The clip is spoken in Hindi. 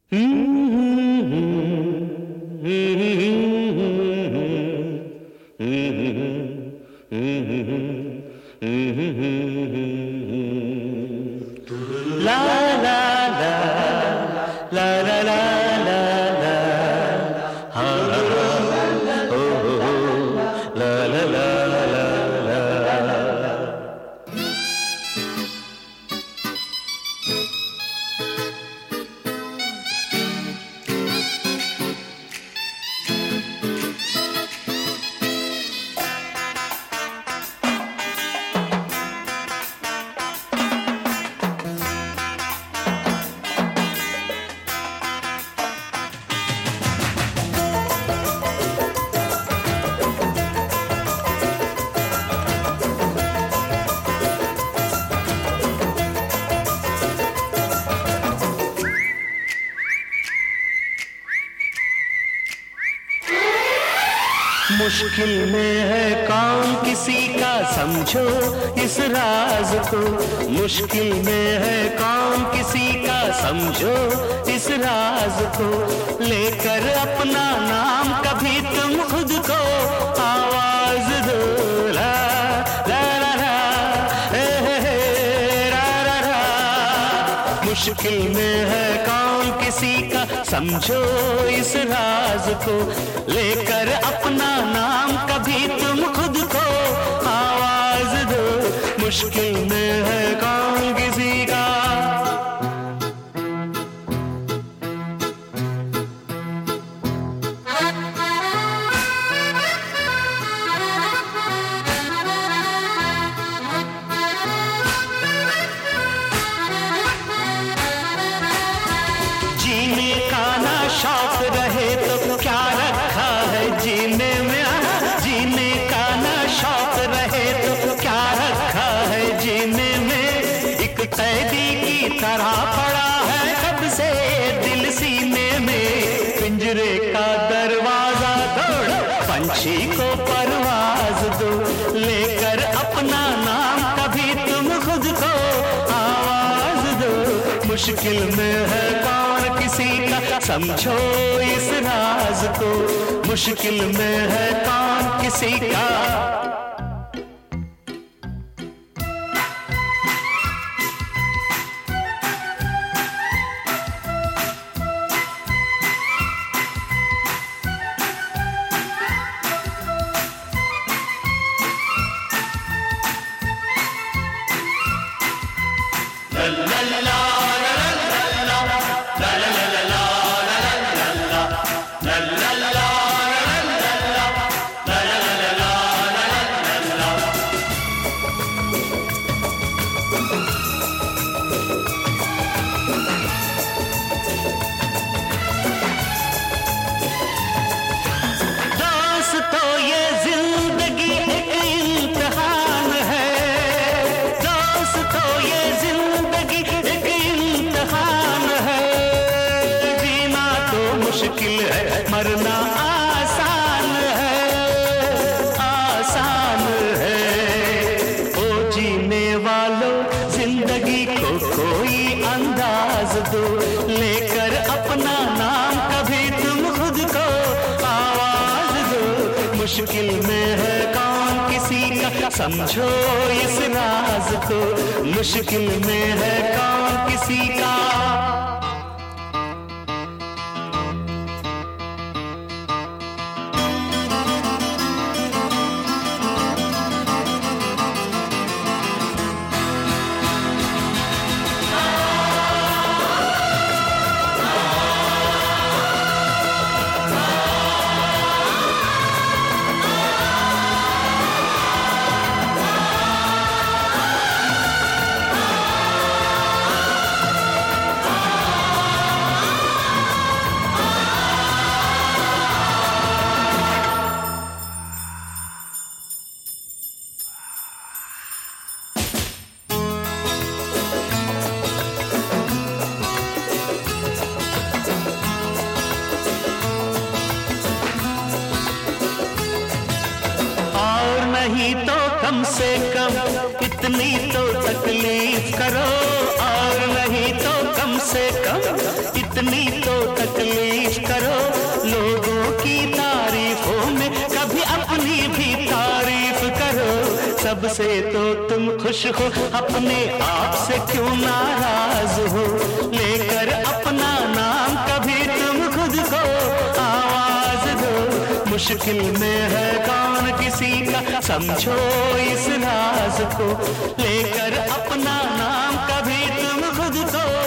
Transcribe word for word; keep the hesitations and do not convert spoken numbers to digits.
La la la la la la la la ha ha oh oh la la la la la मुश्किल में है काम किसी का समझो इस राज को, मुश्किल में है काम किसी का समझो इस राज को, लेकर अपना नाम कभी तुम खुद को आवाज दो ला ला ला ला हे हे हे रा रा रा। मुश्किल में है काम किसी का समझो इस राज को, लेकर अपना नाम कभी तुम खुद को आवाज दो, मुश्किल में है काम किसी का। जीने का ना शौक रहे तो क्या रखा है जीने में, जीने का ना शौक रहे तो क्या रखा है जीने में, एक कैदी की तरह पड़ा है कब से दिल सीने में, पिंजरे का दरवाजा तोड़ो पंछी को परवाज दो, लेकर अपना नाम कभी तुम खुद को आवाज दो, मुश्किल में है कौन किसी का समझो इस राज को, मुश्किल में है कौन किसी का। ला ला ला मुश्किल है मरना आसान है, आसान है ओ जीने वालों जिंदगी को कोई अंदाज दो, लेकर अपना नाम कभी तुम खुद को आवाज दो, मुश्किल में है कौन किसी का समझो इस राज को, मुश्किल में है कौन किसी का। नहीं तो कम से कम इतनी तो तकलीफ करो, और नहीं तो कम से कम इतनी तो तुम खुश हो, अपने आप से क्यों नाराज हो। लेकर अपना नाम कभी तुम खुद को आवाज दो। मुश्किल में है कौन किसी का, समझो इस राज को। लेकर अपना नाम कभी तुम खुद को